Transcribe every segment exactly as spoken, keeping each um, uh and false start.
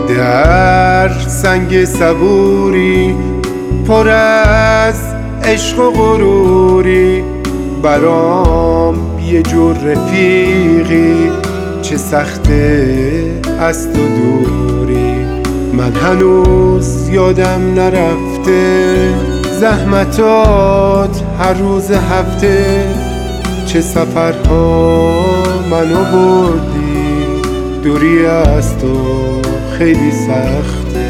در سنگ صبوری پر از عشق و غروری، برام یه جور رفیقی چه سخته از تو دوری. من هنوز یادم نرفته زحمتات هر روز هفته، چه سفرها منو بردی، دوری از تو خیلی سخته.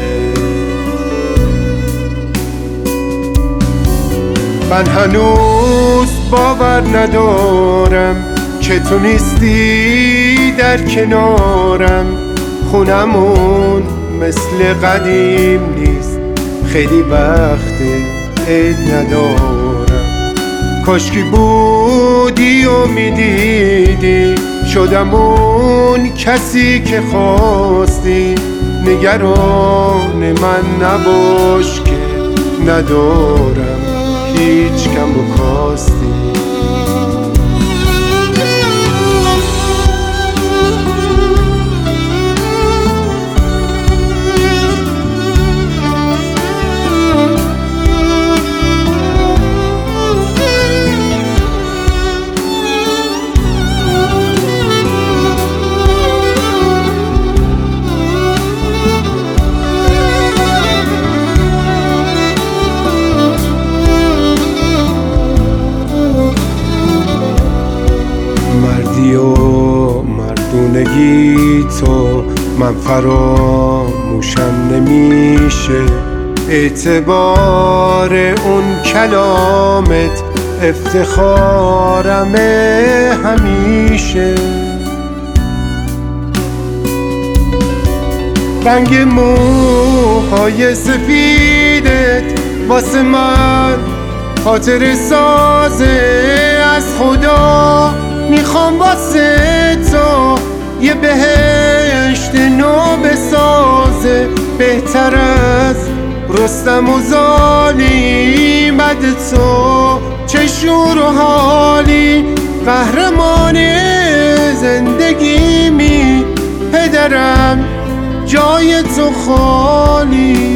من هنوز باور ندارم که تو نیستی در کنارم، خونمون مثل قدیم نیست، خیلی وقته عید ندارم. کاشکی بودی و میدیدی شدم اون کسی که خواستی، نگران من نباش که ندارم هیچ کم و کاستی. مردی و مردونگی تو من فراموشم نمیشه، اعتبار اون کلامت افتخارمه همیشه. رنگ موهای سفیدت واسه من خاطر سازه از خدا، میخوام واسه تو یه بهشت نو بسازه، بهتر از رستم و زالی مد تو چه شور و حالی، قهرمان زندگیمی پدرم جای تو خالی.